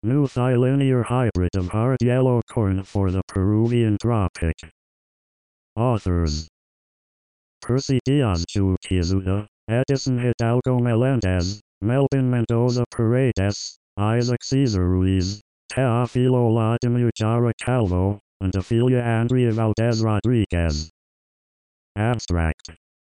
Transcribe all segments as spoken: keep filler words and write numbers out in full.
New trilinear hybrid of hard yellow corn for the Peruvian tropic. Authors: Percy Diaz Chuquizuda, Edison Hidalgo Melendez, Melvin Mendoza Paredes, Isaac Cesar Ruiz, Teofilo Latimer Jara Calvo, and Ophelia Andrea Valdez Rodriguez. Abstract.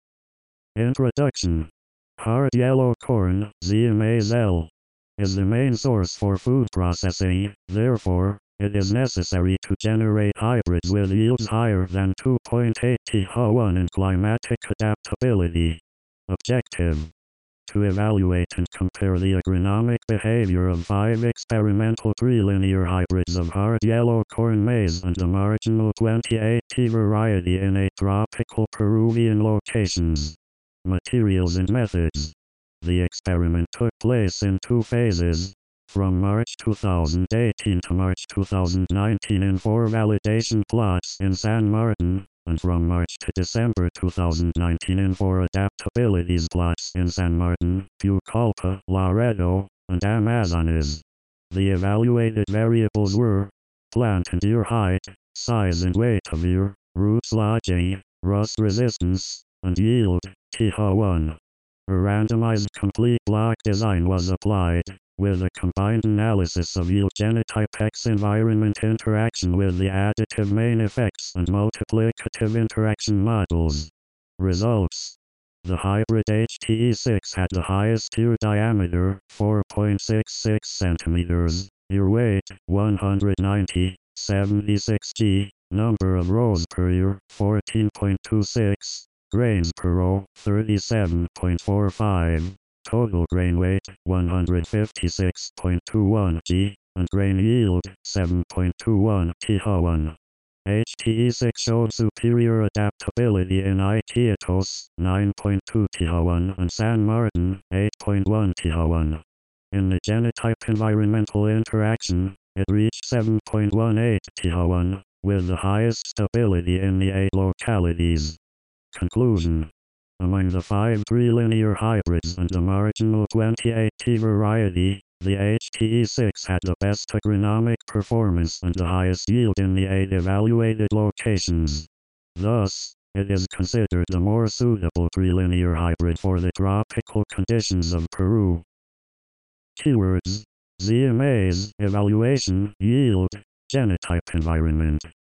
Introduction. Hard yellow corn, Z M A Z L, is the main source for food processing. Therefore, it is necessary to generate hybrids with yields higher than two point eight T H one in climatic adaptability. Objective: to evaluate and compare the agronomic behavior of five experimental trilinear hybrids of hard yellow corn maize and the marginal twenty-eight T variety in eight tropical Peruvian locations. Materials and methods. The experiment took place in two phases, from March two thousand eighteen to March two thousand nineteen in four validation plots in San Martin, and from March to December two thousand nineteen in four adaptabilities plots in San Martin, Pucallpa, Laredo, and Amazonas. The evaluated variables were plant and ear height, size and weight of ear, root lodging, rust resistance, and yield, T H one. A randomized complete block design was applied, with a combined analysis of yield genotype X environment interaction with the additive main effects and multiplicative interaction models. Results: the hybrid H T E six had the highest ear diameter, four point six six centimeters, ear weight, one hundred ninety point seven six grams, number of rows per ear, fourteen point two six, grains per row, thirty-seven point four five, total grain weight, one hundred fifty-six point two one grams, and grain yield, seven point two one T H one. H T E six showed superior adaptability in Iquitos, nine point two T H one, and San Martin, eight point one T H one. In the genotype environmental interaction, it reached seven point one eight T H one, with the highest stability in the eight localities. Conclusion: among the five trilinear hybrids and the marginal twenty-eight T variety, the H T E six had the best agronomic performance and the highest yield in the eight evaluated locations. Thus, it is considered the more suitable trilinear hybrid for the tropical conditions of Peru. Keywords: Z M As, evaluation, yield, genotype environment.